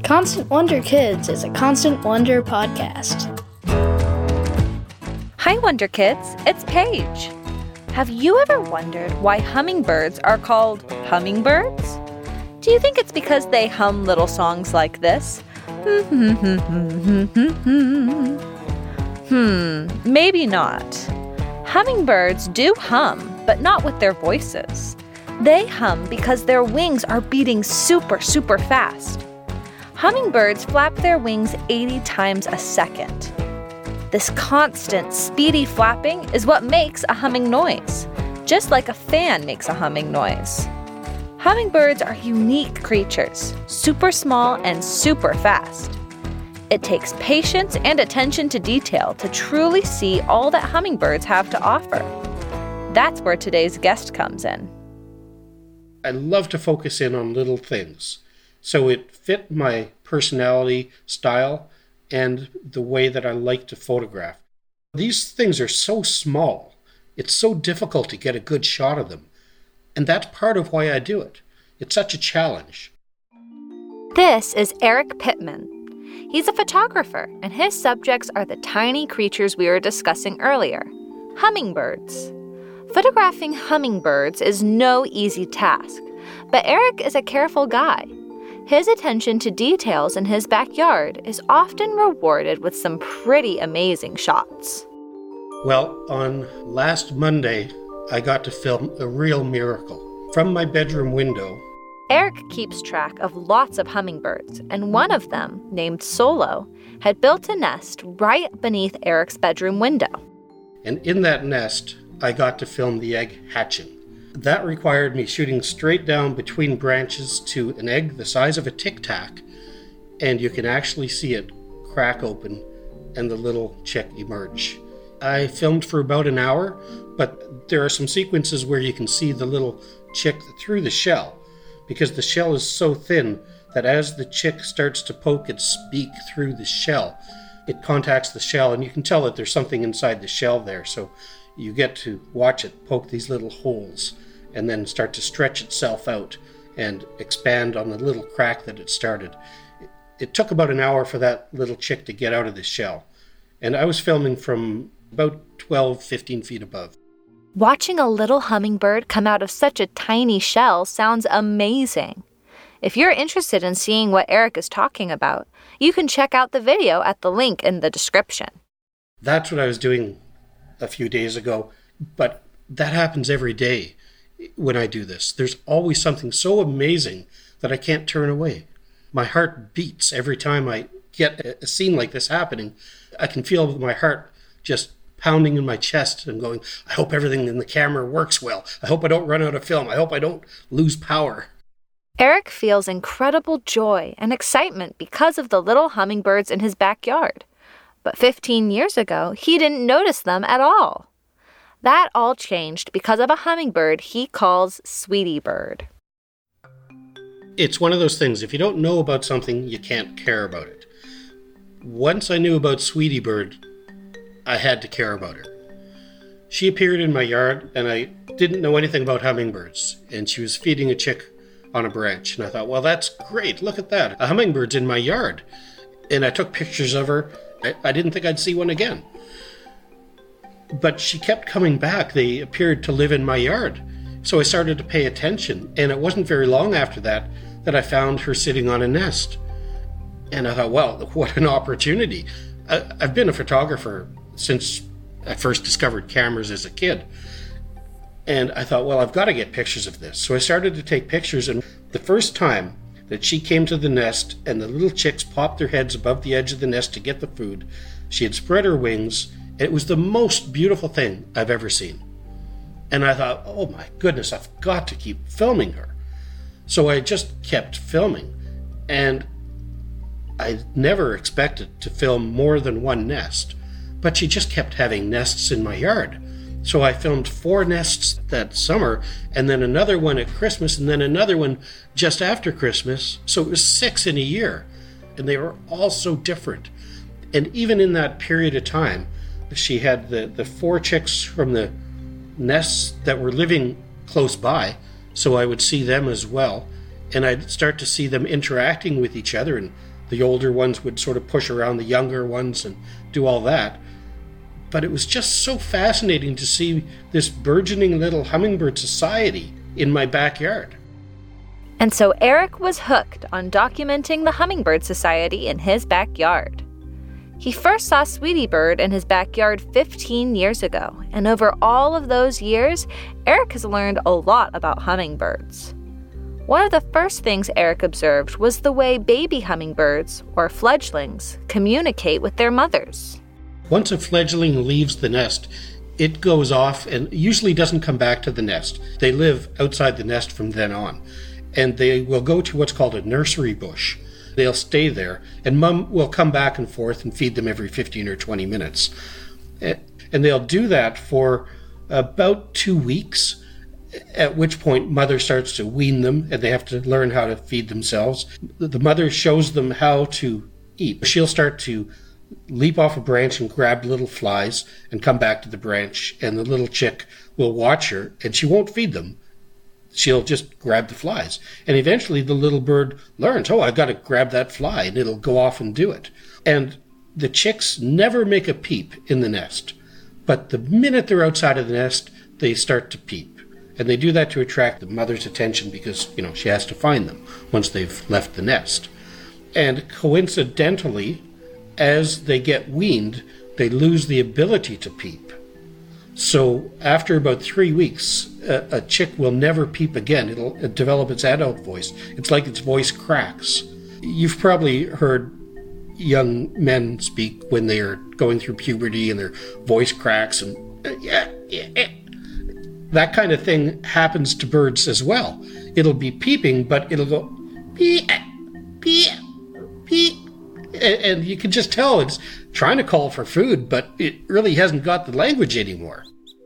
Constant Wonder Kids is a Constant Wonder podcast. Hi, Wonder Kids. It's Paige. Have you ever wondered why hummingbirds are called hummingbirds? Do you think it's because they hum little songs like this? Maybe not. Hummingbirds do hum, but not with their voices. They hum because their wings are beating super fast. Hummingbirds flap their wings 80 times a second. This constant, speedy flapping is what makes a humming noise, just like a fan makes a humming noise. Hummingbirds are unique creatures, super small and super fast. It takes patience and attention to detail to truly see all that hummingbirds have to offer. That's where today's guest comes in. I love to focus in on little things, so it fit my personality, style, and the way that I like to photograph. These things are so small, it's so difficult to get a good shot of them, and that's part of why I do it. It's such a challenge. This is Eric Pittman. He's a photographer, and his subjects are the tiny creatures we were discussing earlier, hummingbirds. Photographing hummingbirds is no easy task, but Eric is a careful guy. His attention to details in his backyard is often rewarded with some pretty amazing shots. Well, on last Monday, I got to film a real miracle. From my bedroom window, Eric keeps track of lots of hummingbirds, and one of them, named Solo, had built a nest right beneath Eric's bedroom window. and in that nest, I got to film the egg hatching. That required me shooting straight down between branches to an egg the size of a Tic Tac, and you can actually see it crack open and the little chick emerge. I filmed for about an hour, but there are some sequences where you can see the little chick through the shell, because the shell is so thin that as the chick starts to poke its beak through the shell, it contacts the shell, and you can tell that there's something inside the shell there. So you get to watch it poke these little holes and then start to stretch itself out and expand on the little crack that it started. It took about an hour for that little chick to get out of the shell. And I was filming from about 12, 15 feet above. Watching a little hummingbird come out of such a tiny shell sounds amazing. If you're interested in seeing what Eric is talking about, you can check out the video at the link in the description. That's what I was doing a few days ago, but that happens every day when I do this. There's always something so amazing that I can't turn away. My heart beats every time I get a scene like this happening. I can feel my heart just pounding in my chest and going, I hope everything in the camera works well. I hope I don't run out of film. I hope I don't lose power. Eric feels incredible joy and excitement because of the little hummingbirds in his backyard. But 15 years ago, he didn't notice them at all. That all changed because of a hummingbird he calls Sweetie Bird. It's one of those things, if you don't know about something, you can't care about it. Once I knew about Sweetie Bird, I had to care about her. She appeared in my yard, and I didn't know anything about hummingbirds, and she was feeding a chick on a branch. And I thought, well, that's great. Look at that. A hummingbird's in my yard. And I took pictures of her. I didn't think I'd see one again. But she kept coming back. They appeared to live in my yard. So I started to pay attention. And it wasn't very long after that I found her sitting on a nest. And I thought, well, what an opportunity. I've been a photographer since I first discovered cameras as a kid. And I thought, well, I've got to get pictures of this. So I started to take pictures, and the first time that she came to the nest and the little chicks popped their heads above the edge of the nest to get the food, she had spread her wings, and it was the most beautiful thing I've ever seen. And I thought, oh my goodness, I've got to keep filming her. So I just kept filming, and I never expected to film more than one nest, but she just kept having nests in my yard. So I filmed 4 nests that summer, and then another one at Christmas, and then another one just after Christmas. So it was 6 in a year, and they were all so different. And even in that period of time, she had the 4 chicks from the nests that were living close by, so I would see them as well. And I'd start to see them interacting with each other, and The older ones would sort of push around the younger ones and do all that. But it was just so fascinating to see this burgeoning little hummingbird society in my backyard. And so Eric was hooked on documenting the Hummingbird Society in his backyard. He first saw Sweetie Bird in his backyard 15 years ago, and over all of those years, Eric has learned a lot about hummingbirds. One of the first things Eric observed was the way baby hummingbirds, or fledglings, communicate with their mothers. Once a fledgling leaves the nest, it goes off and usually doesn't come back to the nest. They live outside the nest from then on. And they will go to what's called a nursery bush. They'll stay there, and Mom will come back and forth and feed them every 15 or 20 minutes. And they'll do that for about 2 weeks, at which point Mother starts to wean them, and they have to learn how to feed themselves. The mother shows them how to eat. She'll start to leap off a branch and grab little flies and come back to the branch, and the little chick will watch her, and she won't feed them. She'll just grab the flies. And eventually the little bird learns, I've got to grab that fly, and it'll go off and do it. And the chicks never make a peep in the nest. But the minute they're outside of the nest, they start to peep. And they do that to attract the mother's attention because, she has to find them once they've left the nest. And coincidentally, as they get weaned, they lose the ability to peep. So after about 3 weeks, a chick will never peep again. It'll develop its adult voice. It's like its voice cracks. You've probably heard young men speak when they are going through puberty and their voice cracks and that kind of thing happens to birds as well. It'll be peeping, but it'll go peep, peep, peep. And you can just tell it's trying to call for food, but it really hasn't got the language anymore.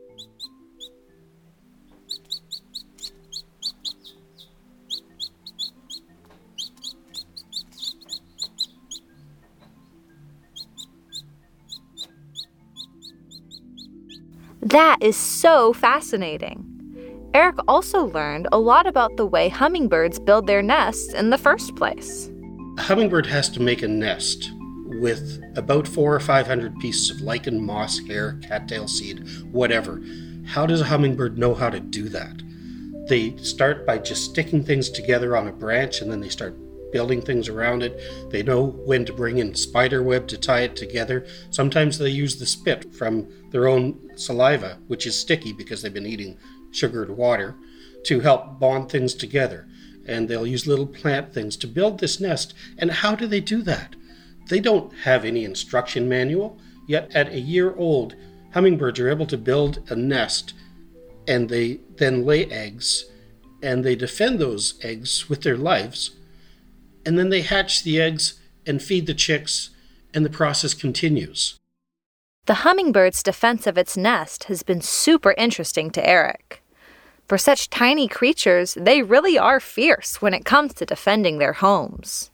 That is so fascinating. Eric also learned a lot about the way hummingbirds build their nests in the first place. A hummingbird has to make a nest with about 400 or 500 pieces of lichen, moss, hair, cattail seed, whatever. How does a hummingbird know how to do that? They start by just sticking things together on a branch, and then they start building things around it. They know when to bring in spider web to tie it together. Sometimes they use the spit from their own saliva, which is sticky because they've been eating sugared water, to help bond things together. And they'll use little plant things to build this nest. And how do they do that? They don't have any instruction manual, yet at a year old, hummingbirds are able to build a nest, and they then lay eggs, and they defend those eggs with their lives, and then they hatch the eggs and feed the chicks, and the process continues. The hummingbird's defense of its nest has been super interesting to Eric. For such tiny creatures, they really are fierce when it comes to defending their homes.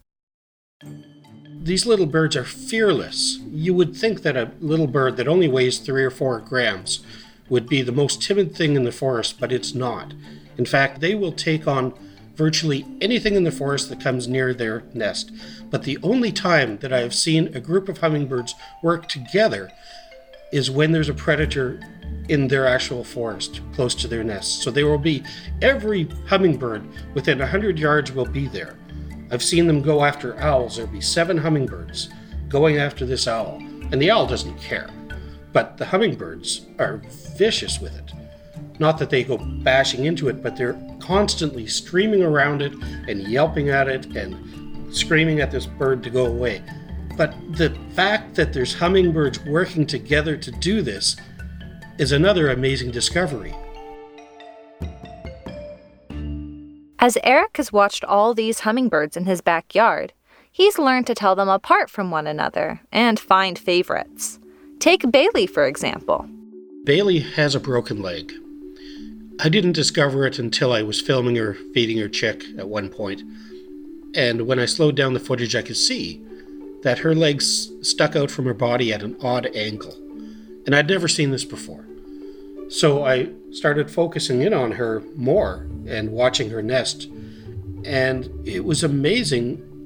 These little birds are fearless. You would think that a little bird that only weighs 3 or 4 grams would be the most timid thing in the forest, but it's not. In fact, they will take on virtually anything in the forest that comes near their nest. But the only time that I have seen a group of hummingbirds work together is when there's a predator in their actual forest, close to their nest. So there will be, every hummingbird within 100 yards will be there. I've seen them go after owls. There'll be 7 hummingbirds going after this owl. And the owl doesn't care. But the hummingbirds are vicious with it. Not that they go bashing into it, but they're constantly streaming around it and yelping at it and screaming at this bird to go away. But the fact that there's hummingbirds working together to do this is another amazing discovery. As Eric has watched all these hummingbirds in his backyard, he's learned to tell them apart from one another and find favorites. Take Bailey, for example. Bailey has a broken leg. I didn't discover it until I was filming her feeding her chick at one point. And when I slowed down the footage, I could see that her legs stuck out from her body at an odd angle. And I'd never seen this before. So I started focusing in on her more and watching her nest. And it was amazing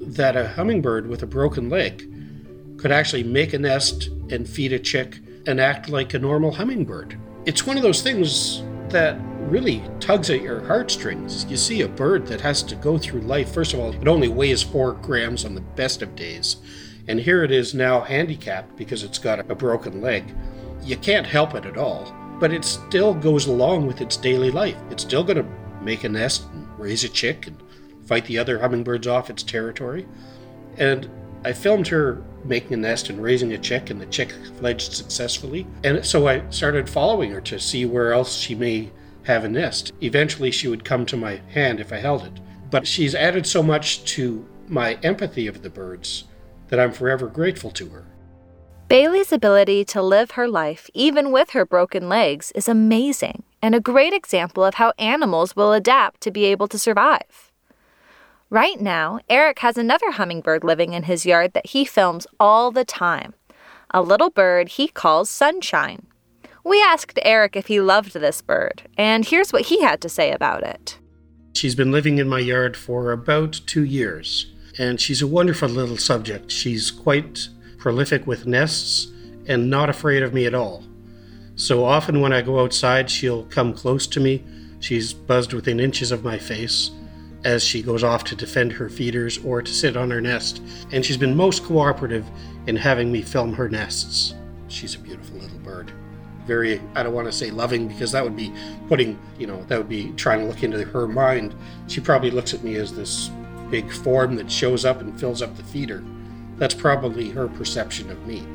that a hummingbird with a broken leg could actually make a nest and feed a chick and act like a normal hummingbird. It's one of those things that really tugs at your heartstrings. You see a bird that has to go through life. First of all, it only weighs 4 grams on the best of days. And here it is now handicapped because it's got a broken leg. You can't help it at all, but it still goes along with its daily life. It's still going to make a nest and raise a chick and fight the other hummingbirds off its territory. And I filmed her making a nest and raising a chick, and the chick fledged successfully. And so I started following her to see where else she may have a nest. Eventually she would come to my hand if I held it. But she's added so much to my empathy of the birds that I'm forever grateful to her. Bailey's ability to live her life, even with her broken legs, is amazing and a great example of how animals will adapt to be able to survive. Right now, Eric has another hummingbird living in his yard that he films all the time, a little bird he calls Sunshine. We asked Eric if he loved this bird, and here's what he had to say about it. She's been living in my yard for about 2 years, and she's a wonderful little subject. She's quite prolific with nests and not afraid of me at all. So often when I go outside, she'll come close to me. She's buzzed within inches of my face as she goes off to defend her feeders or to sit on her nest. And she's been most cooperative in having me film her nests. She's a beautiful little bird. Very, I don't want to say loving, because that would be that would be trying to look into her mind. She probably looks at me as this big form that shows up and fills up the feeder. That's probably her perception of me.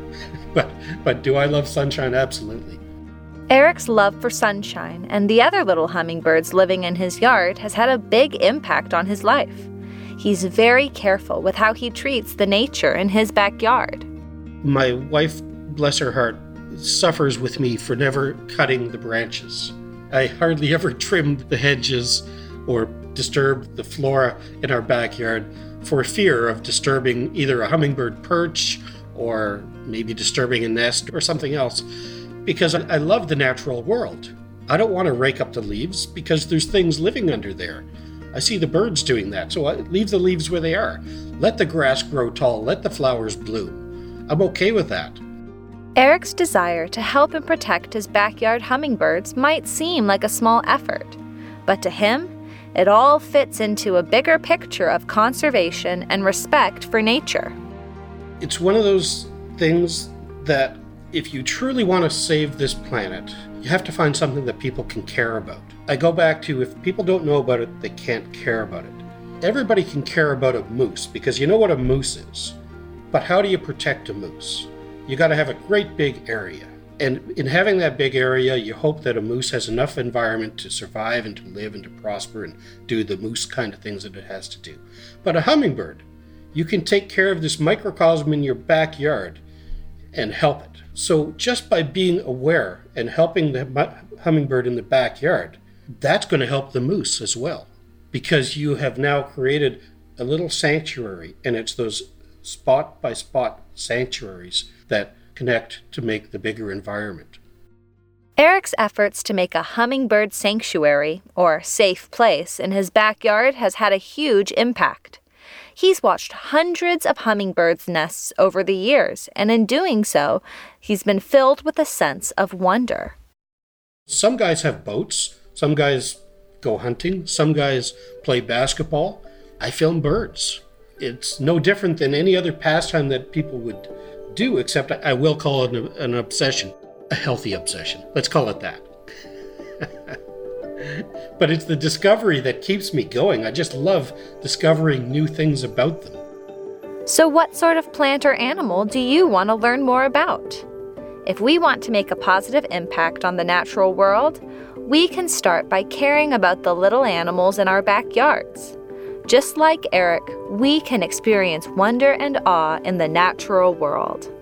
But do I love Sunshine? Absolutely. Eric's love for Sunshine and the other little hummingbirds living in his yard has had a big impact on his life. He's very careful with how he treats the nature in his backyard. My wife, bless her heart, suffers with me for never cutting the branches. I hardly ever trimmed the hedges or disturbed the flora in our backyard for fear of disturbing either a hummingbird perch or maybe disturbing a nest or something else, because I love the natural world. I don't want to rake up the leaves because there's things living under there. I see the birds doing that, so I leave the leaves where they are. Let the grass grow tall, let the flowers bloom. I'm okay with that. Eric's desire to help and protect his backyard hummingbirds might seem like a small effort, but to him, it all fits into a bigger picture of conservation and respect for nature. It's one of those things that if you truly want to save this planet, you have to find something that people can care about. I go back to, if people don't know about it, they can't care about it. Everybody can care about a moose because you know what a moose is. But how do you protect a moose? You got to have a great big area. And in having that big area, you hope that a moose has enough environment to survive and to live and to prosper and do the moose kind of things that it has to do. But a hummingbird, you can take care of this microcosm in your backyard and help it. So just by being aware and helping the hummingbird in the backyard, that's going to help the moose as well. Because you have now created a little sanctuary, and it's those spot by spot sanctuaries that connect to make the bigger environment. Eric's efforts to make a hummingbird sanctuary, or safe place, in his backyard has had a huge impact. He's watched hundreds of hummingbirds' nests over the years, and in doing so, he's been filled with a sense of wonder. Some guys have boats, some guys go hunting, some guys play basketball. I film birds. It's no different than any other pastime that people would do, except I will call it an obsession, a healthy obsession. Let's call it that. But it's the discovery that keeps me going. I just love discovering new things about them. So what sort of plant or animal do you want to learn more about? If we want to make a positive impact on the natural world, we can start by caring about the little animals in our backyards. Just like Eric, we can experience wonder and awe in the natural world.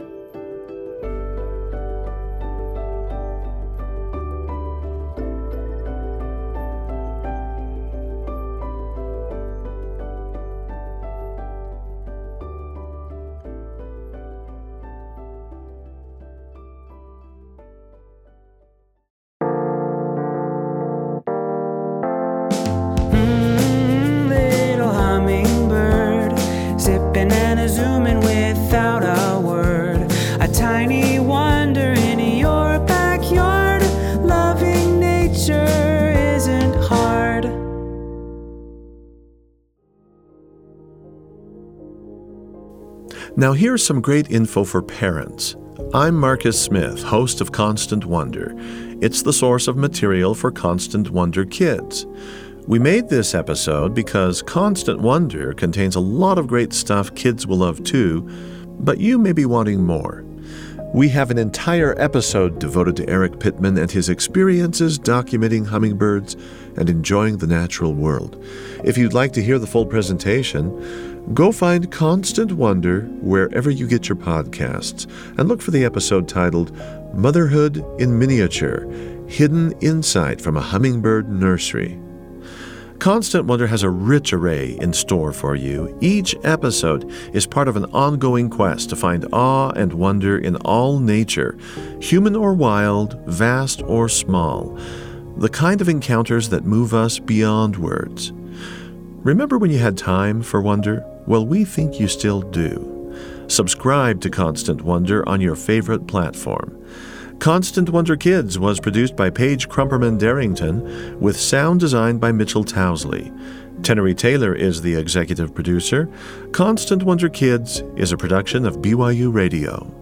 Now here's some great info for parents. I'm Marcus Smith, host of Constant Wonder. It's the source of material for Constant Wonder Kids. We made this episode because Constant Wonder contains a lot of great stuff kids will love too, but you may be wanting more. We have an entire episode devoted to Eric Pittman and his experiences documenting hummingbirds and enjoying the natural world. If you'd like to hear the full presentation, go find Constant Wonder wherever you get your podcasts and look for the episode titled Motherhood in Miniature, Hidden Insight from a Hummingbird Nursery. Constant Wonder has a rich array in store for you. Each episode is part of an ongoing quest to find awe and wonder in all nature, human or wild, vast or small, the kind of encounters that move us beyond words. Remember when you had time for wonder? Well, we think you still do. Subscribe to Constant Wonder on your favorite platform. Constant Wonder Kids was produced by Paige Crumperman Darrington with sound designed by Mitchell Towsley. Tenery Taylor is the executive producer. Constant Wonder Kids is a production of BYU Radio.